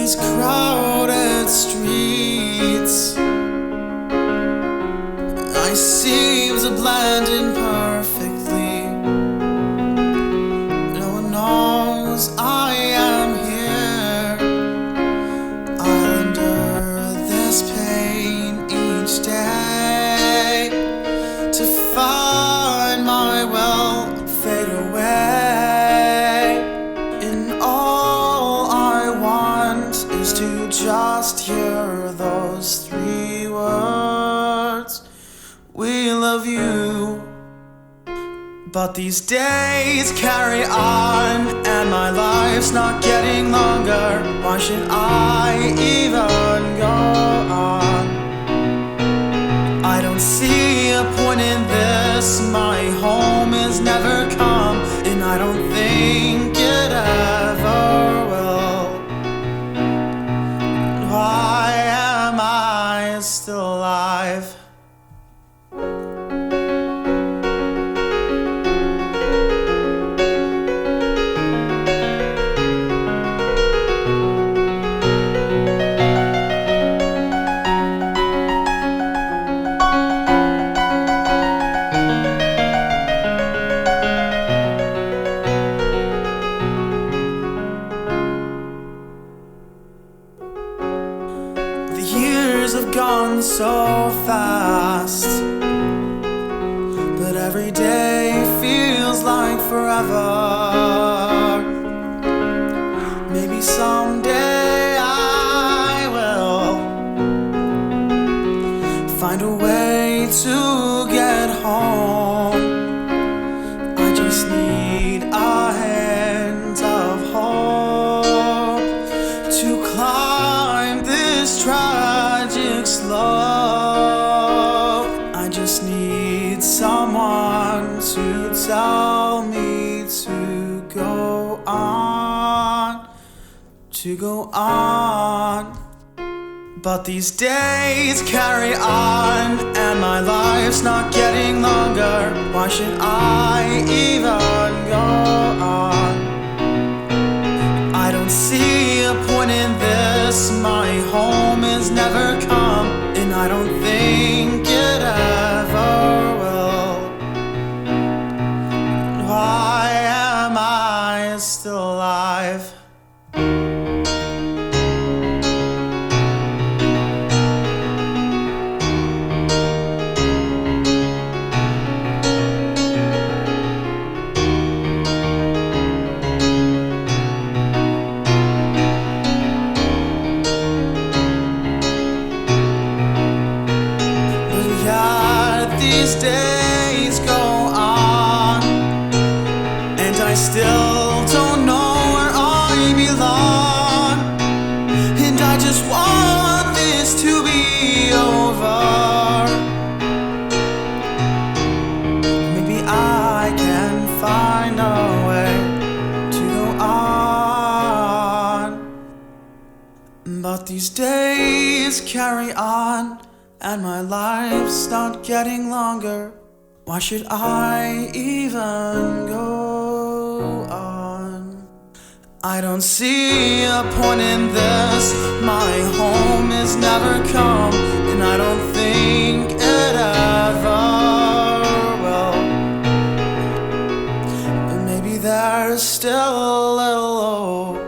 these crowded streets, I seem to blend in perfectly. No one knows I am here. I'll endure this pain each day to find my will fade away. And all I want is to just hear those three words: we love you. But these days carry on, and my life's not getting longer. Why should I even go on? I don't see a point in this. My home has never come, and I don't think it ever will. Why am I still alive? The years have gone so fast, but every day feels like forever. Maybe someday I will find a way to get home. I just need a hint of hope to climb this tragic slope. I just need someone to tell me to go on, to go on. But these days carry on, and my life's not getting longer. Why should I even go on? I don't see a point in this. My home has never come, and I don't think it ever will. Why am I still alive? These days go on, and I still don't know where I belong. And I just want this to be over. Maybe I can find a way to go on. But these days carry on, and my life's not getting longer. Why should I even go on? I don't see a point in this. My home has never come, and I don't think it ever will. But maybe there's still a little hope.